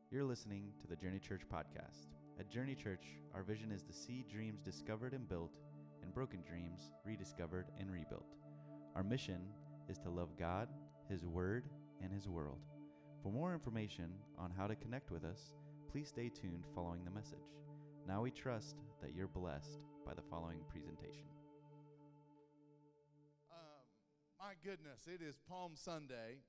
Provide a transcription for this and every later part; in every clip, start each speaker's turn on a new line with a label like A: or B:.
A: You're listening to the Journey Church podcast. At Journey Church, our vision is to see dreams discovered and built, and broken dreams rediscovered and rebuilt. Our mission is to love God, His Word, and His world. For more information on how to connect with us, please stay tuned following the message. Now we trust that you're blessed by the following presentation.
B: My goodness, it is Palm Sunday.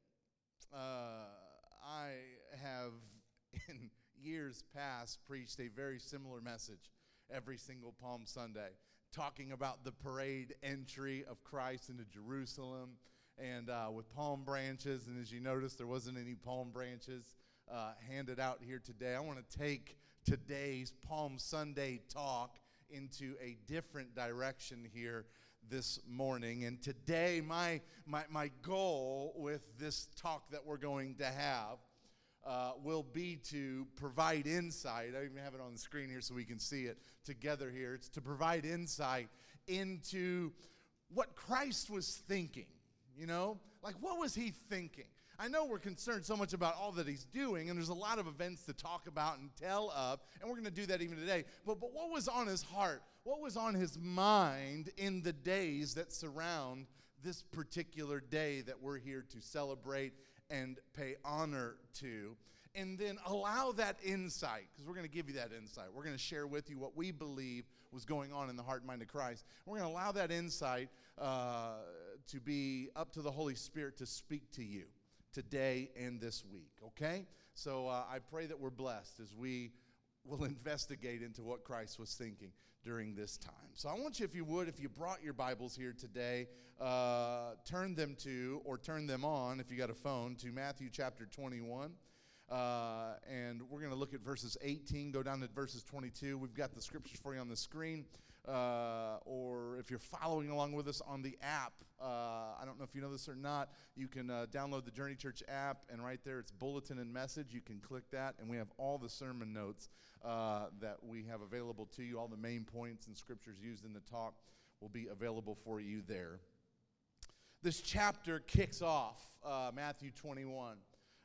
B: I have, in years past, preached a very similar message every single Palm Sunday, talking about the parade entry of Christ into Jerusalem and with palm branches. And as you notice, there wasn't any palm branches handed out here today. I want to take today's Palm Sunday talk into a different direction here this morning. And today, my goal with this talk that we're going to have will be to provide insight. I even have it on the screen here so we can see it together here. It's to provide insight into what Christ was thinking. You know, like what was he thinking? I know we're concerned so much about all that he's doing, and there's a lot of events to talk about and tell of, and we're going to do that even today. But what was on his heart? What was on his mind in the days that surround this particular day that we're here to celebrate and pay honor to? And then allow that insight, because we're going to give you that insight. We're going to share with you what we believe was going on in the heart and mind of Christ. We're going to allow that insight to be up to the Holy Spirit to speak to you today and this week, okay? So I pray that we're blessed as we will investigate into what Christ was thinking during this time. So I want you, if you would, if you brought your Bibles here today, turn them to, or turn them on, if you got a phone, to Matthew chapter 21. And we're going to look at verses 18, go down to verses 22. We've got the scriptures for you on the screen, or if you're following along with us on the app, I don't know if you know this or not, you can download the Journey Church app, and right there it's bulletin and message. You can click that, and we have all the sermon notes that we have available to you. All the main points and scriptures used in the talk will be available for you there. This chapter kicks off Matthew 21.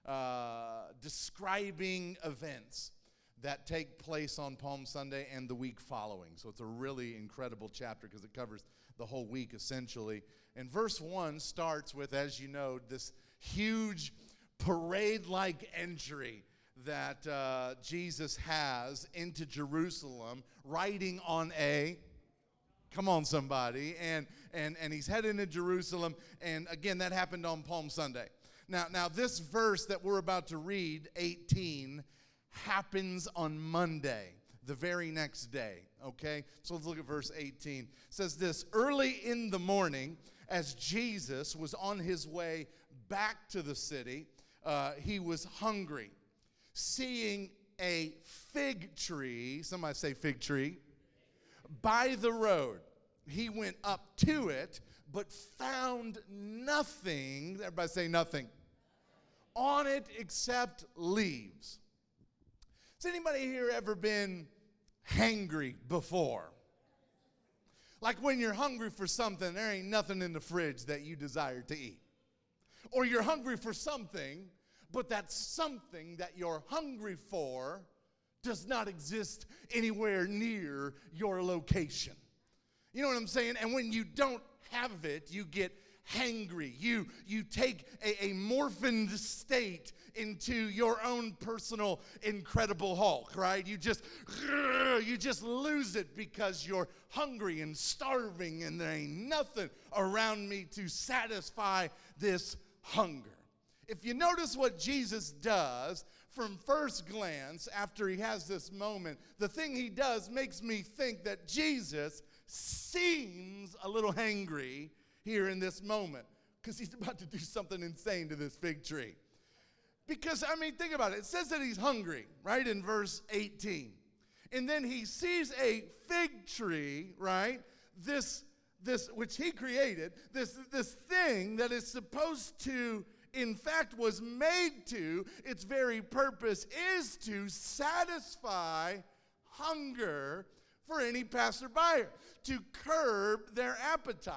B: Describing events that take place on Palm Sunday and the week following. So it's a really incredible chapter because it covers the whole week essentially. And verse 1 starts with, as you know, this huge parade-like entry that Jesus has into Jerusalem, riding on a... Come on, somebody. And he's heading to Jerusalem. And again, that happened on Palm Sunday. Now, this verse that we're about to read, 18, happens on Monday, the very next day, okay? So let's look at verse 18. It says this: early in the morning, as Jesus was on his way back to the city, he was hungry. Seeing a fig tree, somebody say fig tree, by the road, he went up to it, but found nothing, everybody say nothing, on it except leaves. Has anybody here ever been hangry before? Like when you're hungry for something, there ain't nothing in the fridge that you desire to eat. Or you're hungry for something, but that something that you're hungry for does not exist anywhere near your location. You know what I'm saying? And when you don't have it, you get hangry. You take a morphined state into your own personal Incredible Hulk, right? You just lose it because you're hungry and starving, and there ain't nothing around me to satisfy this hunger. If you notice what Jesus does from first glance after he has this moment, the thing he does makes me think that Jesus seems a little hangry here in this moment because he's about to do something insane to this fig tree. Because, I mean, think about it. It says that he's hungry, right, in verse 18. And then he sees a fig tree, right, this which he created, this thing that is supposed to, in fact, was made to, its very purpose is to satisfy hunger for any passerby, to curb their appetite.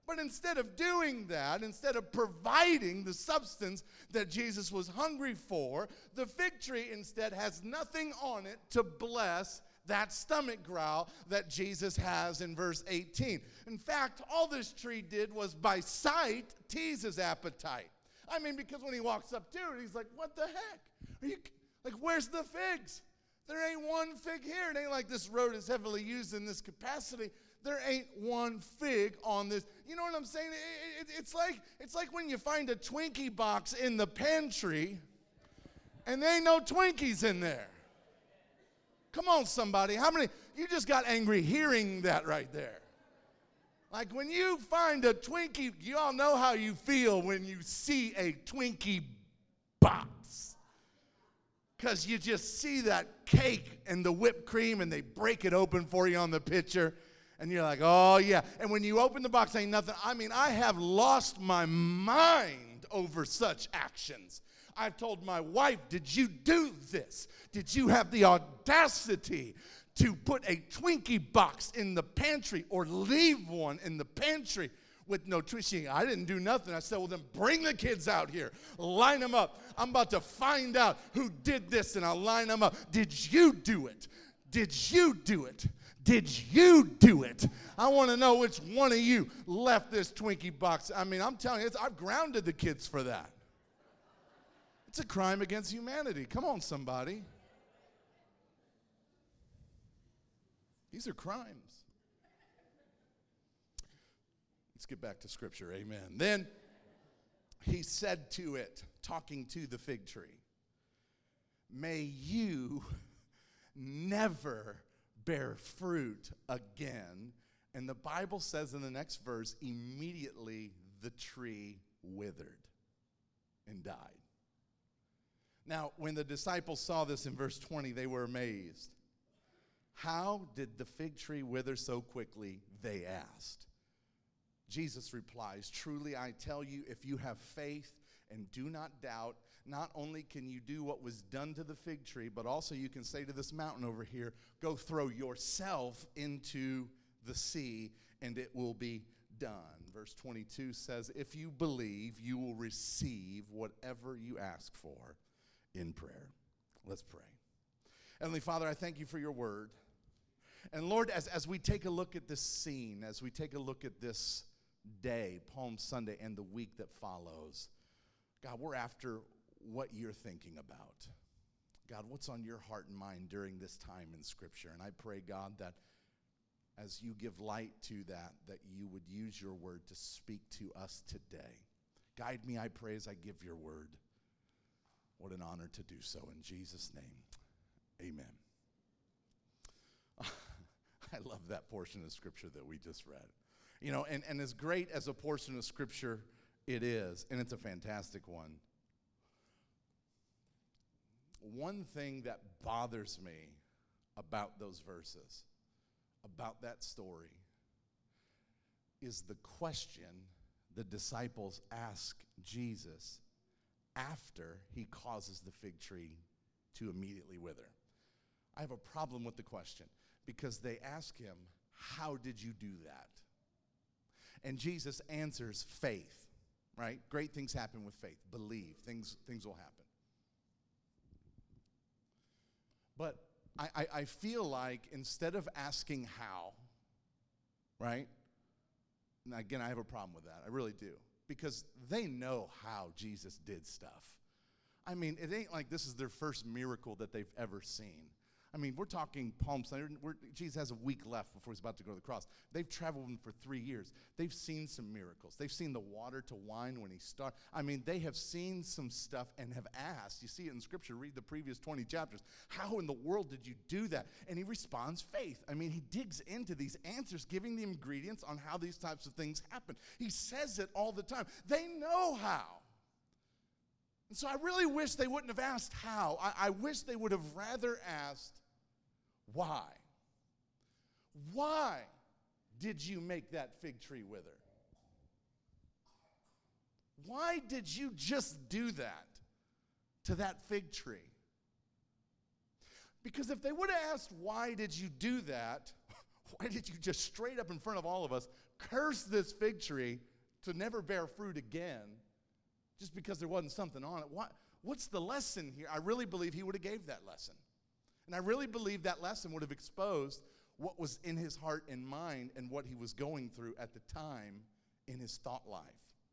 B: But instead of doing that, instead of providing the substance that Jesus was hungry for, the fig tree instead has nothing on it to bless that stomach growl that Jesus has in verse 18. In fact, all this tree did was by sight tease his appetite. I mean, because when he walks up to it, he's like, what the heck? Are you, like, where's the figs? There ain't one fig here. It ain't like this road is heavily used in this capacity. There ain't one fig on this. You know what I'm saying? It's like when you find a Twinkie box in the pantry and there ain't no Twinkies in there. Come on, somebody. How many? You just got angry hearing that right there. Like when you find a Twinkie, you all know how you feel when you see a Twinkie box. Because you just see that cake and the whipped cream and they break it open for you on the picture. And you're like, oh, yeah. And when you open the box, ain't nothing. I mean, I have lost my mind over such actions. I've told my wife, did you do this? Did you have the audacity to put a Twinkie box in the pantry or leave one in the pantry with no Twinkie? I didn't do nothing. I said, well, then bring the kids out here. Line them up. I'm about to find out who did this, and I'll line them up. Did you do it? Did you do it? Did you do it? I want to know which one of you left this Twinkie box. I mean, I'm telling you, I've grounded the kids for that. It's a crime against humanity. Come on, somebody. These are crimes. Let's get back to Scripture. Amen. Then he said to it, talking to the fig tree, may you never bear fruit again. And the Bible says in the next verse, immediately the tree withered and died. Now, when the disciples saw this in verse 20, they were amazed. How did the fig tree wither so quickly? They asked. Jesus replies, truly I tell you, if you have faith and do not doubt, not only can you do what was done to the fig tree, but also you can say to this mountain over here, go throw yourself into the sea, and it will be done. Verse 22 says, if you believe, you will receive whatever you ask for in prayer. Let's pray. Heavenly Father, I thank you for your word. And Lord, as we take a look at this scene, as we take a look at this day, Palm Sunday, and the week that follows, God, we're after what you're thinking about. God, what's on your heart and mind during this time in Scripture? And I pray, God, that as you give light to that, that you would use your word to speak to us today. Guide me, I pray, as I give your word. What an honor to do so. In Jesus' name, amen. I love that portion of Scripture that we just read. You know, and as great as a portion of Scripture it is, and it's a fantastic one, one thing that bothers me about those verses, about that story, is the question the disciples ask Jesus after he causes the fig tree to immediately wither. I have a problem with the question because they ask him, how did you do that? And Jesus answers, faith, right? Great things happen with faith. Believe, things will happen. But I feel like instead of asking how, right? And again, I have a problem with that. I really do. Because they know how Jesus did stuff. I mean, it ain't like this is their first miracle that they've ever seen. I mean, we're talking Palm Sunday. Jesus has a week left before he's about to go to the cross. They've traveled with him for 3 years. They've seen some miracles. They've seen the water to wine when he started. I mean, they have seen some stuff and have asked. You see it in Scripture. Read the previous 20 chapters. How in the world did you do that? And he responds, faith. I mean, he digs into these answers, giving the ingredients on how these types of things happen. He says it all the time. They know how. And so I really wish they wouldn't have asked how. I wish they would have rather asked, why? Why did you make that fig tree wither? Why did you just do that to that fig tree? Because if they would have asked, why did you do that? Why did you just straight up in front of all of us curse this fig tree to never bear fruit again just because there wasn't something on it? What's the lesson here? I really believe he would have gave that lesson. And I really believe that lesson would have exposed what was in his heart and mind and what he was going through at the time in his thought life.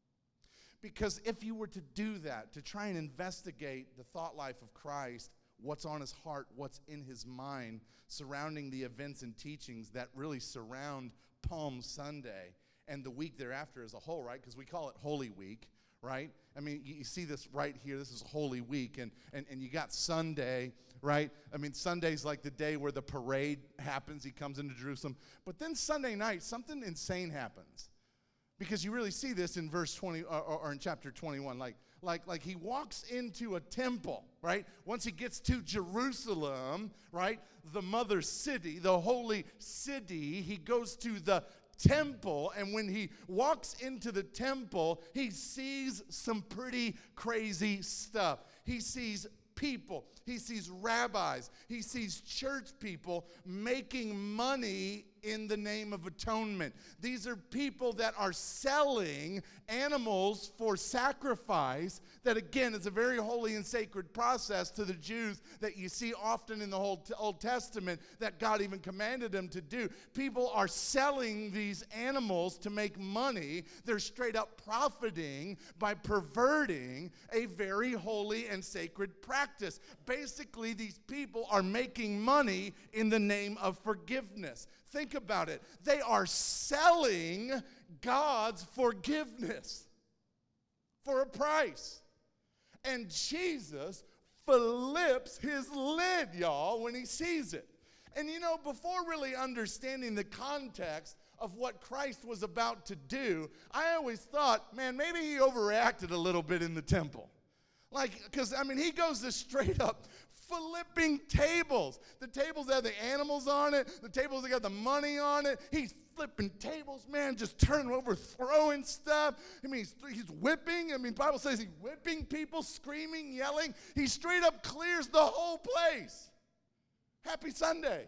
B: Because if you were to do that, to try and investigate the thought life of Christ, what's on his heart, what's in his mind, surrounding the events and teachings that really surround Palm Sunday and the week thereafter as a whole, right? Because we call it Holy Week, right? I mean, you see this right here. This is Holy Week, and you got Sunday, right? I mean, Sunday's like the day where the parade happens. He comes into Jerusalem. But then Sunday night, something insane happens. Because you really see this in verse 20 or in chapter 21. Like he walks into a temple, right? Once he gets to Jerusalem, right? The mother city, the holy city, he goes to the temple, and when he walks into the temple, he sees some pretty crazy stuff. He sees people, he sees rabbis, he sees church people making money in the name of atonement. These are people that are selling animals for sacrifice. That again is a very holy and sacred process to the Jews that you see often in the whole Old Testament that God even commanded them to do. People are selling these animals to make money. They're straight up profiting by perverting a very holy and sacred practice. Basically, these people are making money in the name of forgiveness. Think about it. They are selling God's forgiveness for a price. And Jesus flips his lid, y'all, when he sees it. And you know, before really understanding the context of what Christ was about to do, I always thought, man, maybe he overreacted a little bit in the temple. Because, I mean, he goes this straight up flipping tables. The tables that have the animals on it, the tables that got the money on it. He's flipping tables, man, just turning over, throwing stuff. I mean, he's whipping. I mean, the Bible says he's whipping people, screaming, yelling. He straight up clears the whole place. Happy Sunday.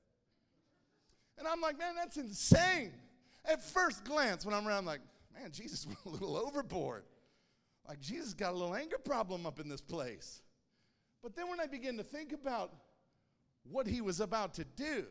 B: And I'm like, man, that's insane. At first glance, when I'm around, I'm like, man, Jesus went a little overboard. Like, Jesus got a little anger problem up in this place. But then when I begin to think about what he was about to do,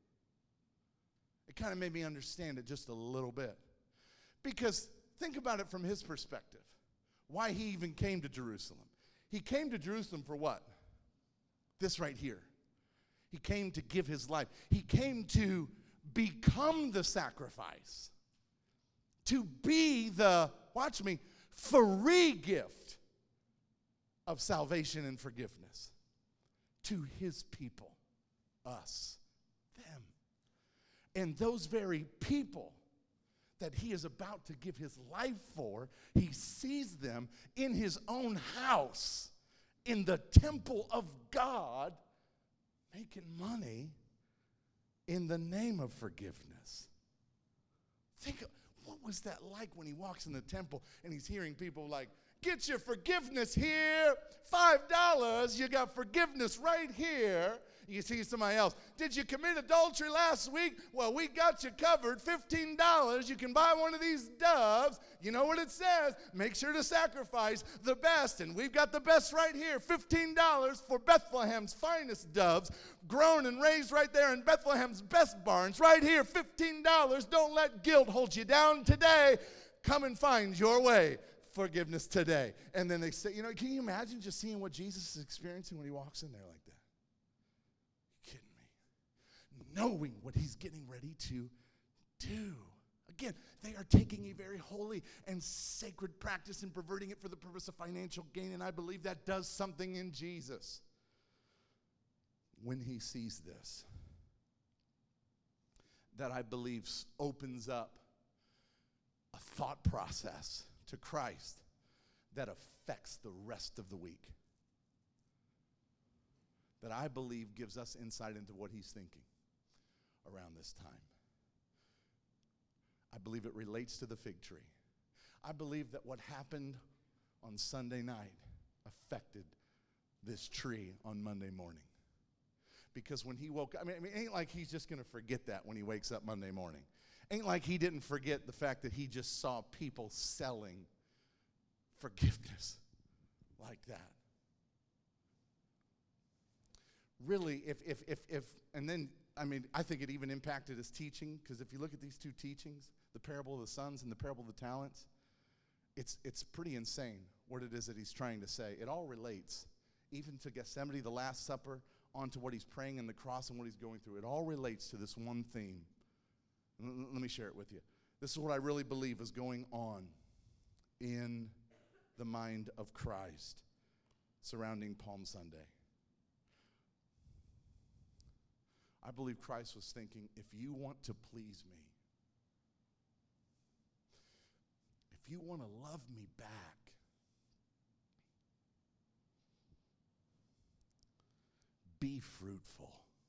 B: it kind of made me understand it just a little bit. Because think about it from his perspective. Why he even came to Jerusalem. He came to Jerusalem for what? This right here. He came to give his life. He came to become the sacrifice. To be the, watch me, free gift of salvation and forgiveness to his people, us, them. And those very people that he is about to give his life for, he sees them in his own house, in the temple of God, making money in the name of forgiveness. Think, what was that like when he walks in the temple and he's hearing people like, get your forgiveness here, $5, you got forgiveness right here. You see somebody else, did you commit adultery last week? Well, we got you covered, $15, you can buy one of these doves. You know what it says, make sure to sacrifice the best, and we've got the best right here, $15 for Bethlehem's finest doves, grown and raised right there in Bethlehem's best barns, right here, $15, don't let guilt hold you down today, come and find your way. Forgiveness today. And then they say, you know, can you imagine just seeing what Jesus is experiencing when he walks in there like that? You kidding me? Knowing what he's getting ready to do. Again, they are taking a very holy and sacred practice and perverting it for the purpose of financial gain, and I believe that does something in Jesus when he sees this. That I believe opens up a thought process to Christ that affects the rest of the week. That I believe gives us insight into what he's thinking around this time. I believe it relates to the fig tree. I believe that what happened on Sunday night affected this tree on Monday morning. Because when he woke up, I mean, it ain't like he's just going to forget that when he wakes up Monday morning. Ain't like he didn't forget the fact that he just saw people selling forgiveness like that. Really, if and then, I mean, I think it even impacted his teaching, because if you look at these two teachings, the parable of the sons and the parable of the talents, it's pretty insane what it is that he's trying to say. It all relates, even to Gethsemane, the Last Supper, onto what he's praying in the cross and what he's going through. It all relates to this one theme. Let me share it with you. This is what I really believe is going on in the mind of Christ surrounding Palm Sunday. I believe Christ was thinking, if you want to please me, if you want to love me back, be fruitful.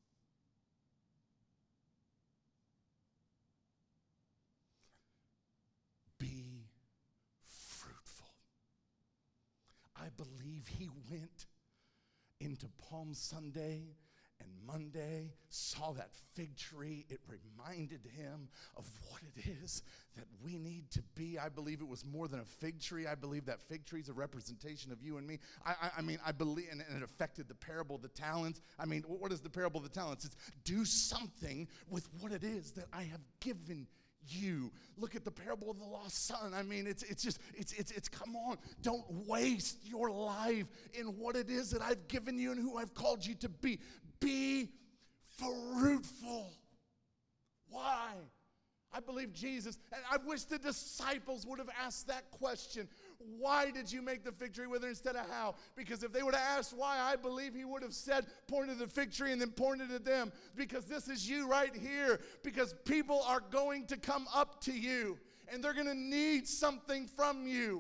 B: Be fruitful. I believe he went into Palm Sunday and Monday, saw that fig tree. It reminded him of what it is that we need to be. I believe it was more than a fig tree. I believe that fig tree is a representation of you and me. I mean, I believe, and it affected the parable of the talents. I mean, what is the parable of the talents? It's do something with what it is that I have given you. Look at the parable of the lost son. I mean, it's come on. Don't waste your life in what it is that I've given you and who I've called you to be. Be fruitful. Why? I believe Jesus, and I wish the disciples would have asked that question. Why did you make the fig tree wither instead of how? Because if they would have asked why, I believe he would have said, pointed to the fig tree and then pointed at them. Because this is you right here. Because people are going to come up to you, and they're going to need something from you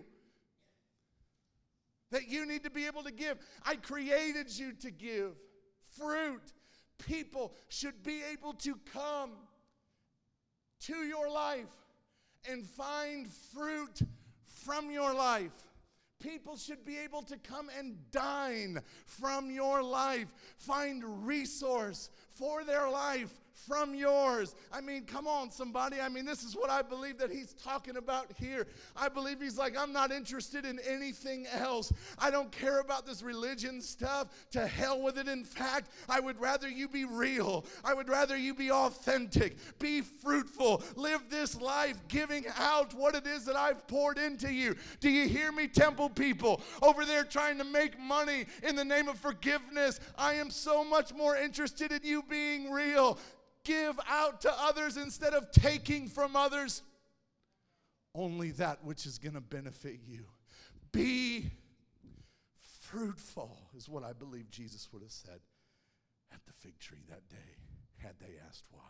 B: that you need to be able to give. I created you to give fruit. People should be able to come to your life and find fruit from your life. People should be able to come and dine from your life, find resource for their life from yours. I mean, come on, somebody. I mean, this is what I believe that he's talking about here. I believe he's like, I'm not interested in anything else. I don't care about this religion stuff. To hell with it. In fact, I would rather you be real. I would rather you be authentic. Be fruitful. Live this life giving out what it is that I've poured into you. Do you hear me, temple people? Over there trying to make money in the name of forgiveness. I am so much more interested in you being real. Give out to others instead of taking from others only that which is going to benefit you. Be fruitful is what I believe Jesus would have said at the fig tree that day had they asked why.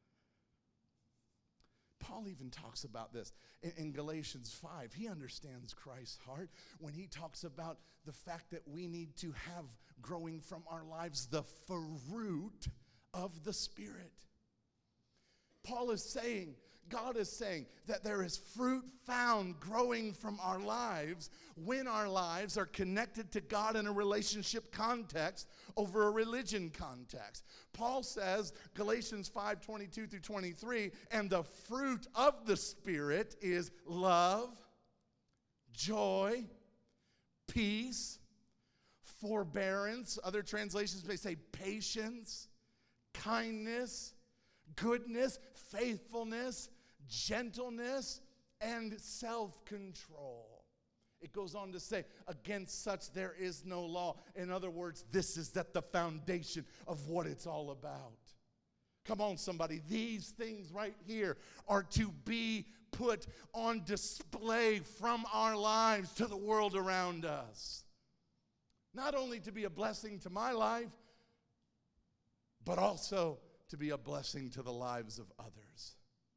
B: Paul even talks about this in Galatians 5. He understands Christ's heart when he talks about the fact that we need to have growing from our lives the fruit of the Spirit. Paul is saying, God is saying that there is fruit found growing from our lives when our lives are connected to God in a relationship context over a religion context. Paul says, Galatians 5:22 through 23, and the fruit of the Spirit is love, joy, peace, forbearance. Other translations may say patience, kindness, goodness, faithfulness, gentleness, and self-control. It goes on to say, against such there is no law. In other words, this is at the foundation of what it's all about. Come on, somebody. These things right here are to be put on display from our lives to the world around us. Not only to be a blessing to my life, but also to be a blessing to the lives of others.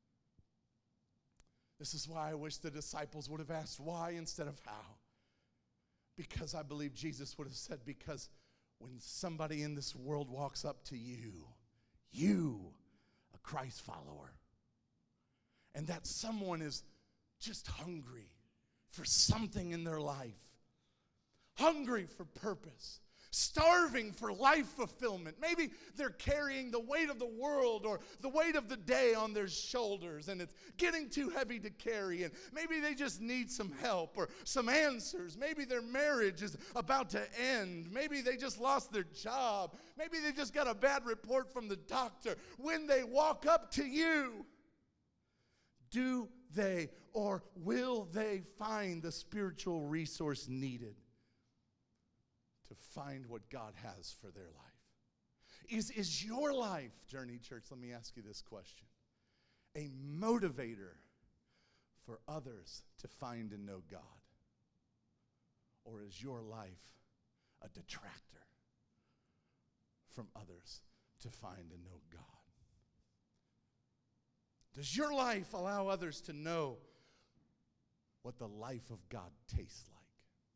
B: This is why I wish the disciples would have asked why instead of how. Because I believe Jesus would have said, because when somebody in this world walks up to you, a Christ follower, and that someone is just hungry for something in their life, hungry for purpose, starving for life fulfillment. Maybe they're carrying the weight of the world or the weight of the day on their shoulders, and it's getting too heavy to carry, and maybe they just need some help or some answers. Maybe their marriage is about to end. Maybe they just lost their job. Maybe they just got a bad report from the doctor. When they walk up to you, do they or will they find the spiritual resource needed to find what God has for their life? Is your life, Journey Church, let me ask you this question, a motivator for others to find and know God? Or is your life a detractor from others to find and know God? Does your life allow others to know what the life of God tastes like?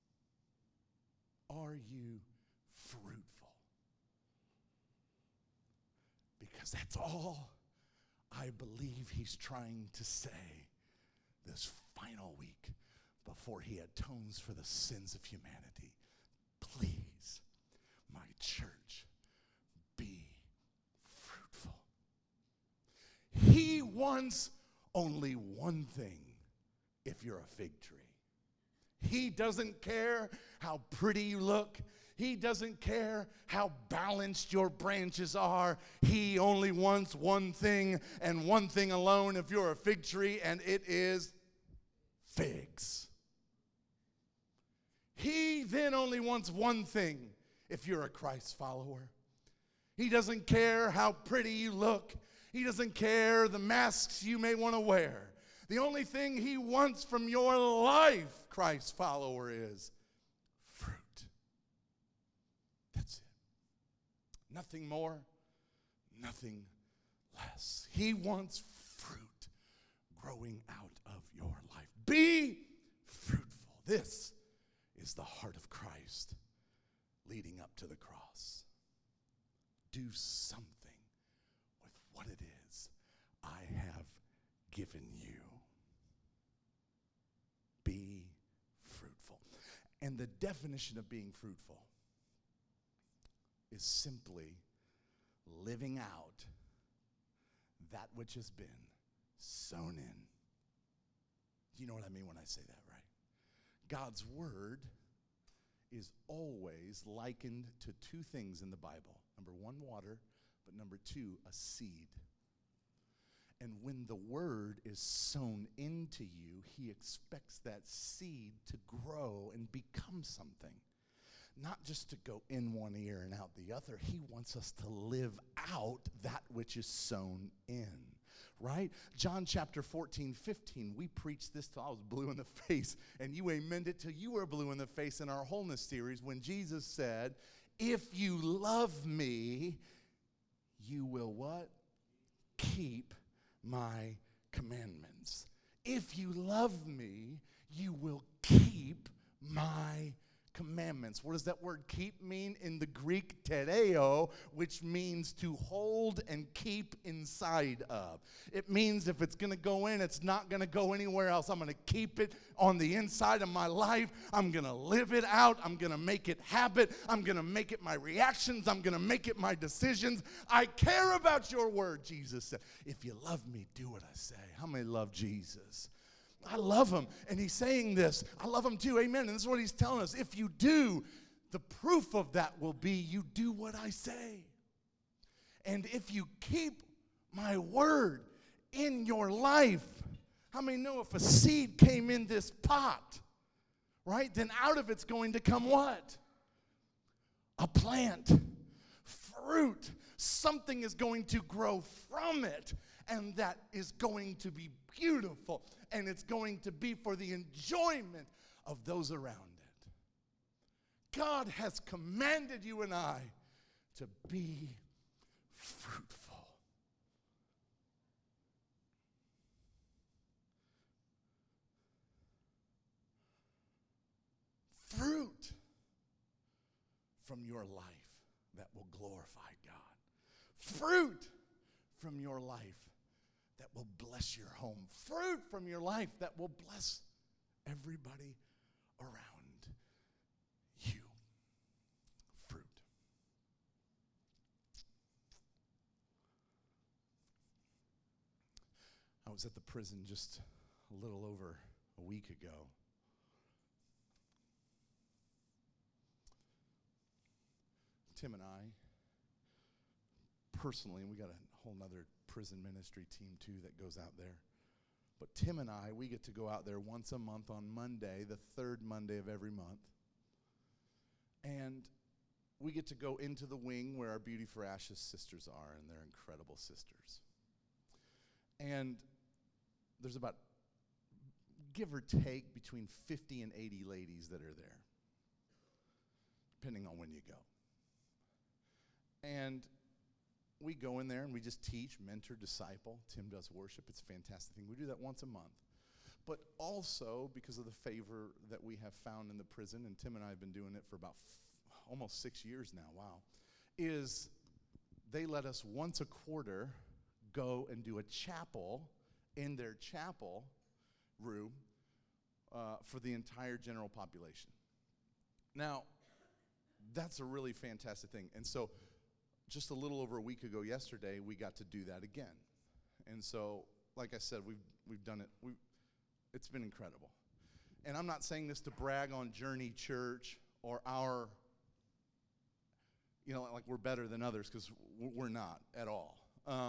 B: Are you fruitful? Because that's all I believe he's trying to say this final week before he atones for the sins of humanity. Please, my church, be fruitful. He wants only one thing if you're a fig tree. He doesn't care how pretty you look. He doesn't care how balanced your branches are. He only wants one thing and one thing alone if you're a fig tree, and it is figs. He then only wants one thing if you're a Christ follower. He doesn't care how pretty you look. He doesn't care the masks you may want to wear. The only thing he wants from your life, Christ follower, is fruit. That's it. Nothing more, nothing less. He wants fruit growing out of your life. Be fruitful. This is the heart of Christ leading up to the cross. Do something with what it is I have given you. Be fruitful. And the definition of being fruitful is simply living out that which has been sown in. You know what I mean when I say that, right? God's word is always likened to two things in the Bible. Number one, water, but number two, a seed. And when the word is sown into you, he expects that seed to grow and become something. Not just to go in one ear and out the other. He wants us to live out that which is sown in. Right? John chapter 14:15, we preached this till I was blue in the face, and you amened it till you were blue in the face in our wholeness series when Jesus said, if you love me, you will what? Keep my commandments. If you love me, you will keep my commandments. What does that word keep mean? In the Greek, tereo, which means to hold and keep inside of. It means if it's going to go in, it's not going to go anywhere else. I'm going to keep it on the inside of my life. I'm going to live it out. I'm going to make it habit. I'm going to make it my reactions. I'm going to make it my decisions. I care about your word, Jesus said. If you love me, do what I say. How many love Jesus? I love him, and he's saying this. I love him too, amen. And this is what he's telling us. If you do, the proof of that will be you do what I say. And if you keep my word in your life, how many know if a seed came in this pot, right, then out of it's going to come what? A plant, fruit. Something is going to grow from it, and that is going to be beautiful. And it's going to be for the enjoyment of those around it. God has commanded you and I to be fruitful. Fruit from your life that will glorify God. Fruit from your life that will bless your home. Fruit from your life that will bless everybody around you. Fruit. I was at the prison just a little over a week ago. Tim and I, personally, and we got a whole nother prison ministry team too that goes out there. But Tim and I, we get to go out there once a month on Monday, the third Monday of every month. And we get to go into the wing where our Beauty for Ashes sisters are, and they're incredible sisters. And there's about, give or take, between 50 and 80 ladies that are there, depending on when you go. And we go in there and we just teach, mentor, disciple. Tim does worship. It's a fantastic thing. We do that once a month. But also, because of the favor that we have found in the prison, and Tim and I have been doing it for about almost 6 years now, wow, is they let us once a quarter go and do a chapel in their chapel room for the entire general population. Now, that's a really fantastic thing. And so, just a little over a week ago yesterday, we got to do that again. And so, like I said, we've done it. It's been incredible. And I'm not saying this to brag on Journey Church or our, like we're better than others, because we're not at all.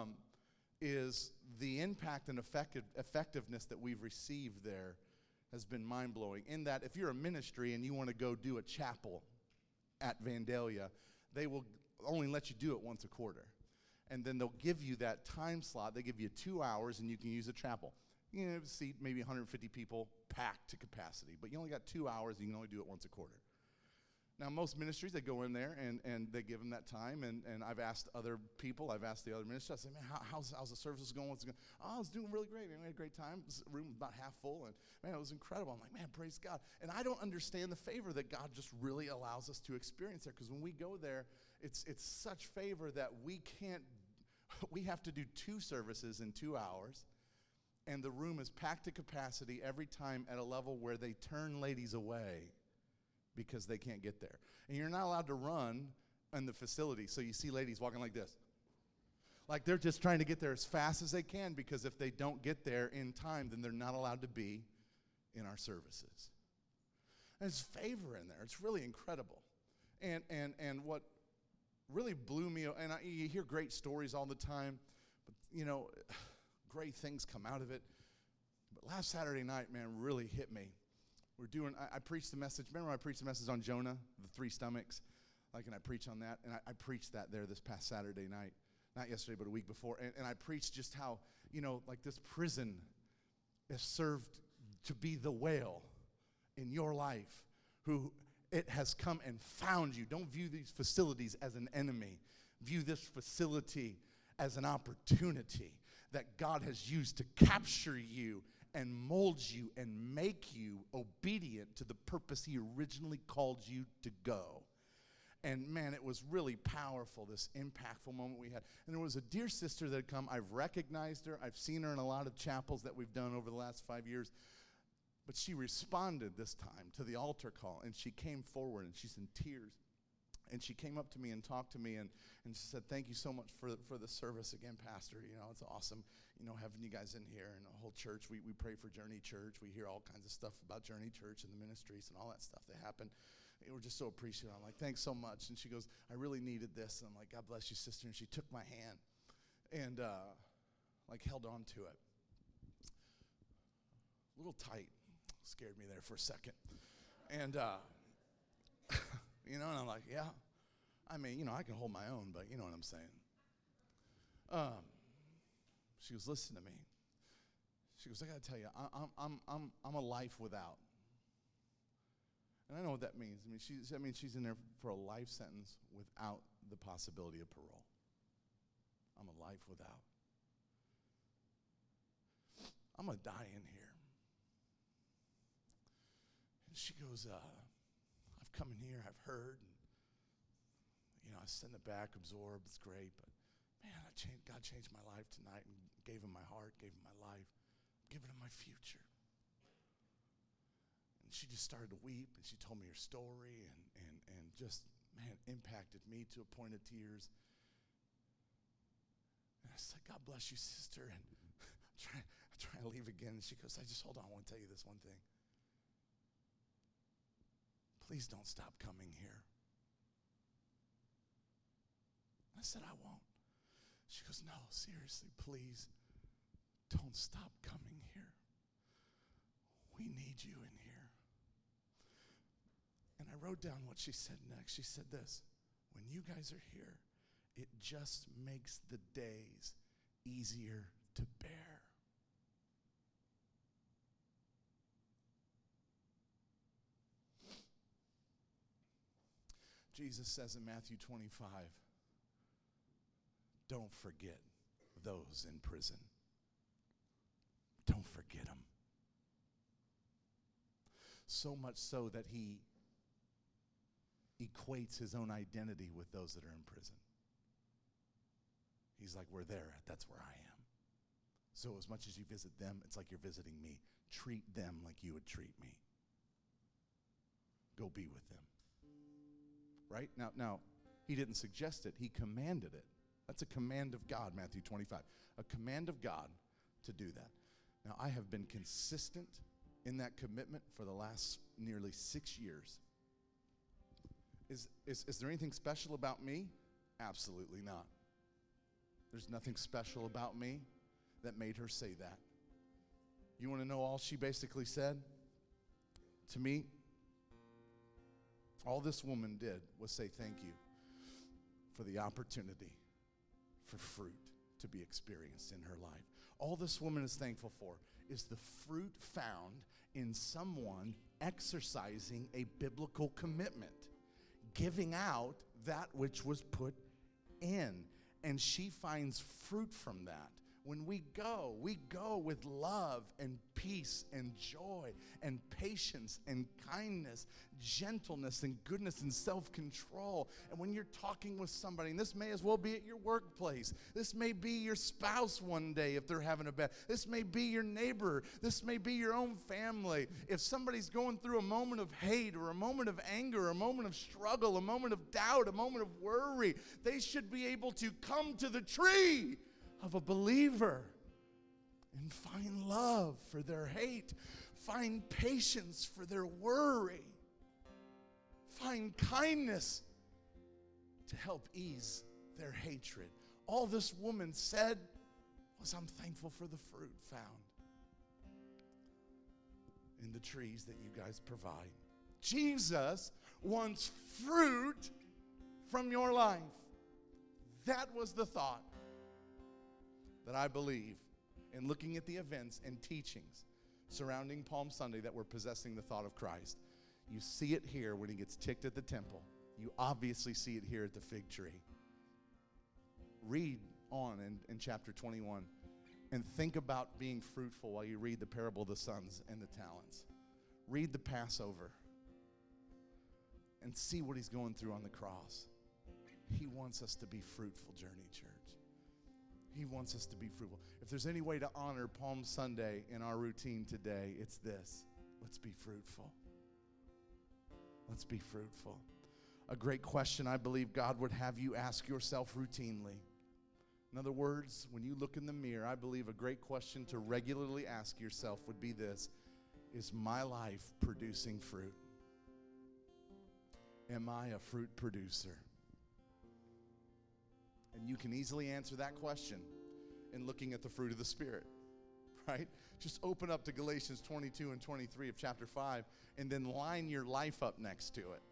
B: Is the impact and effectiveness that we've received there has been mind-blowing. In that, if you're a ministry and you want to go do a chapel at Vandalia, they will only let you do it once a quarter. And then they'll give you that time slot. They give you 2 hours, and you can use the chapel. You know, seat maybe 150 people packed to capacity, but you only got 2 hours, and you can only do it once a quarter. Now, most ministries, they go in there, and they give them that time, and I've asked other people, I've asked the other ministers, I say, man, how's the service going? What's it going? Oh, it's doing really great. We had a great time. The room was about half full, and man, it was incredible. I'm like, man, praise God. And I don't understand the favor that God just really allows us to experience there, because when we go there, it's such favor that we have to do 2 services in 2 hours, and the room is packed to capacity every time at a level where they turn ladies away because they can't get there. And you're not allowed to run in the facility, so you see ladies walking like this. Like they're just trying to get there as fast as they can, because if they don't get there in time, then they're not allowed to be in our services. And there's favor in there. It's really incredible. And what really blew me, and you hear great stories all the time, but great things come out of it. But last Saturday night, man, really hit me. I preached the message. Remember when I preached the message on Jonah, the 3 stomachs? And I preached on that, and I preached that there this past Saturday night. Not yesterday, but a week before. And I preached just how, this prison is served to be the whale in your life, who it has come and found you. Don't view these facilities as an enemy. View this facility as an opportunity that God has used to capture you and mold you and make you obedient to the purpose He originally called you to go. And man, it was really powerful, this impactful moment we had. And there was a dear sister that had come. I've recognized her. I've seen her in a lot of chapels that we've done over the last 5 years. But she responded this time to the altar call, and she came forward, and she's in tears. And she came up to me and talked to me, and she said, thank you so much for the service again, Pastor. It's awesome, having you guys in here, and the whole church. We pray for Journey Church. We hear all kinds of stuff about Journey Church and the ministries and all that stuff that happened. And we're just so appreciative. I'm like, thanks so much. And she goes, I really needed this. And I'm like, God bless you, sister. And she took my hand and held on to it. A little tight. Scared me there for a second. And, and I'm like, yeah. I mean, I can hold my own, but you know what I'm saying. She goes, listen to me. She goes, I got to tell you, I'm a life without. And I know what that means. She's in there for a life sentence without the possibility of parole. I'm a life without. I'm going to die in here. And she goes, I've come in here, I've heard, and, I sit in the back, absorb, it's great, but man, God changed my life tonight and gave Him my heart, gave Him my life, given Him my future. And she just started to weep, and she told me her story, and just, man, impacted me to a point of tears. And I said, God bless you, sister. And I try to leave again. She goes, hold on, I want to tell you this one thing. Please don't stop coming here. I said, I won't. She goes, no, seriously, please don't stop coming here. We need you in here. And I wrote down what she said next. She said this: when you guys are here, it just makes the days easier to bear. Jesus says in Matthew 25, don't forget those in prison. Don't forget them. So much so that he equates his own identity with those that are in prison. He's like, where they're at, that's where I am. So as much as you visit them, it's like you're visiting me. Treat them like you would treat me. Go be with them. Right? Now, he didn't suggest it. He commanded it. That's a command of God, Matthew 25. A command of God to do that. Now, I have been consistent in that commitment for the last nearly 6 years. Is there anything special about me? Absolutely not. There's nothing special about me that made her say that. You want to know all she basically said? To me, all this woman did was say thank you for the opportunity for fruit to be experienced in her life. All this woman is thankful for is the fruit found in someone exercising a biblical commitment, giving out that which was put in. And she finds fruit from that. When we go with love and peace and joy and patience and kindness, gentleness and goodness and self-control. And when you're talking with somebody, and this may as well be at your workplace. This may be your spouse one day if they're having a bad. This may be your neighbor. This may be your own family. If somebody's going through a moment of hate or a moment of anger, a moment of struggle, a moment of doubt, a moment of worry, they should be able to come to the tree of a believer and find love for their hate, find patience for their worry, find kindness to help ease their hatred. All this woman said was, I'm thankful for the fruit found in the trees that you guys provide. Jesus wants fruit from your life. That was the thought that I believe in looking at the events and teachings surrounding Palm Sunday that we're possessing the thought of Christ. You see it here when he gets ticked at the temple. You obviously see it here at the fig tree. Read on in chapter 21 and think about being fruitful while you read the parable of the sons and the talents. Read the Passover and see what he's going through on the cross. He wants us to be fruitful, Journey Church. He wants us to be fruitful. If there's any way to honor Palm Sunday in our routine today, it's this. Let's be fruitful. Let's be fruitful. A great question I believe God would have you ask yourself routinely. In other words, when you look in the mirror, I believe a great question to regularly ask yourself would be this: is my life producing fruit? Am I a fruit producer? And you can easily answer that question in looking at the fruit of the Spirit, right? Just open up to Galatians 22 and 23 of chapter 5 and then line your life up next to it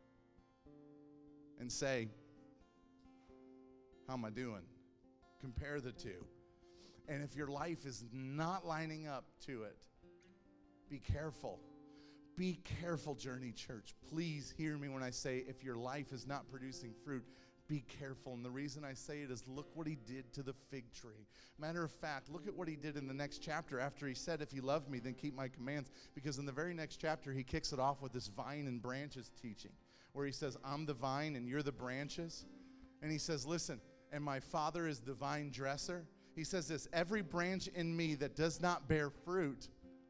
B: and say, how am I doing? Compare the two. And if your life is not lining up to it, be careful. Be careful, Journey Church. Please hear me when I say if your life is not producing fruit, be careful. And the reason I say it is look what he did to the fig tree. Matter of fact, look at what he did in the next chapter after he said, if you love me, then keep my commands. Because in the very next chapter, he kicks it off with this vine and branches teaching, where he says, I'm the vine and you're the branches. And he says, listen, and my Father is the vine dresser. He says this: every branch in me that does not bear fruit,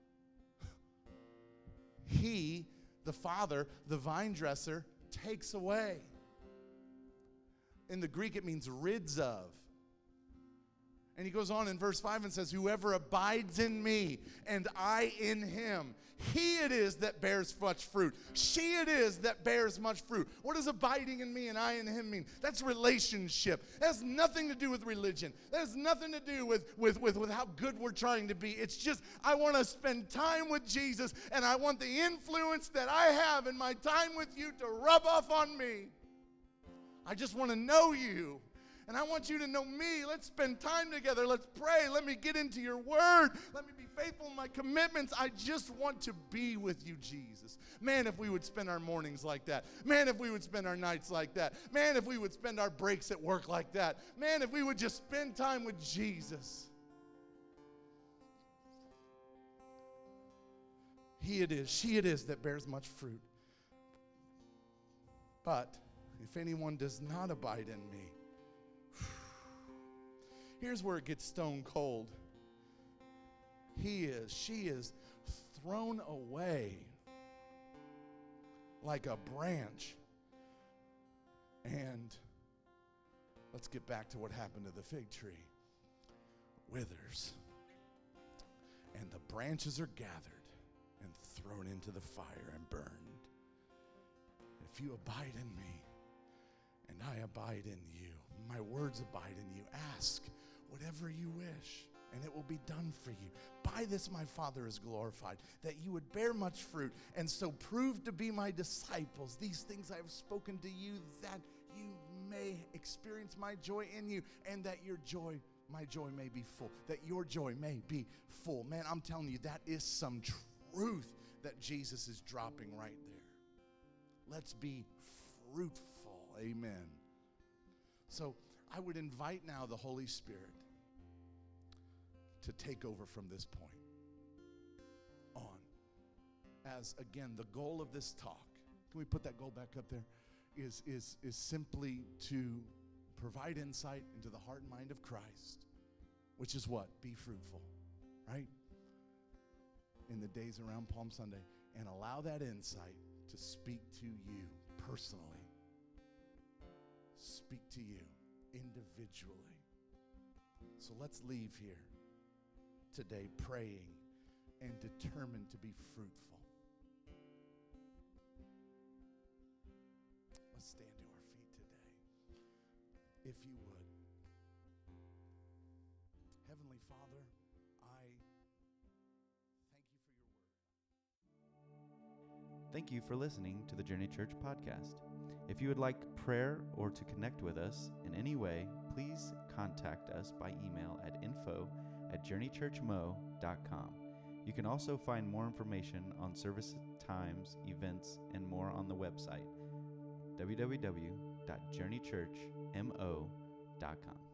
B: he, the Father, the vine dresser, takes away. In the Greek, it means rids of. And he goes on in verse 5 and says, whoever abides in me and I in him, he it is that bears much fruit. She it is that bears much fruit. What does abiding in me and I in him mean? That's relationship. That has nothing to do with religion. That has nothing to do with how good we're trying to be. It's just I want to spend time with Jesus, and I want the influence that I have in my time with you to rub off on me. I just want to know you. And I want you to know me. Let's spend time together. Let's pray. Let me get into your word. Let me be faithful in my commitments. I just want to be with you, Jesus. Man, if we would spend our mornings like that. Man, if we would spend our nights like that. Man, if we would spend our breaks at work like that. Man, if we would just spend time with Jesus. He it is, she it is that bears much fruit. But if anyone does not abide in me, here's where it gets stone cold. She is thrown away like a branch. And let's get back to what happened to the fig tree. Withers. And the branches are gathered and thrown into the fire and burned. If you abide in me and I abide in you, my words abide in you, ask whatever you wish, and it will be done for you. By this my Father is glorified, that you would bear much fruit, and so prove to be my disciples. These things I have spoken to you, that you may experience my joy in you, and that my joy may be full, that your joy may be full. Man, I'm telling you, that is some truth that Jesus is dropping right there. Let's be fruitful. Amen. So I would invite now the Holy Spirit to take over from this point on. As again, the goal of this talk, can we put that goal back up there, is simply to provide insight into the heart and mind of Christ, which is what? Be fruitful, right? In the days around Palm Sunday, and allow that insight to speak to you personally. Speak to you individually. So let's leave here today praying and determined to be fruitful. Let's stand to our feet today, if you would. Heavenly Father, I thank you for your word.
A: Thank you for listening to the Journey Church podcast. If you would like prayer or to connect with us in any way, please contact us by email at info@journeychurchmo.com. You can also find more information on service times, events, and more on the website, www.journeychurchmo.com.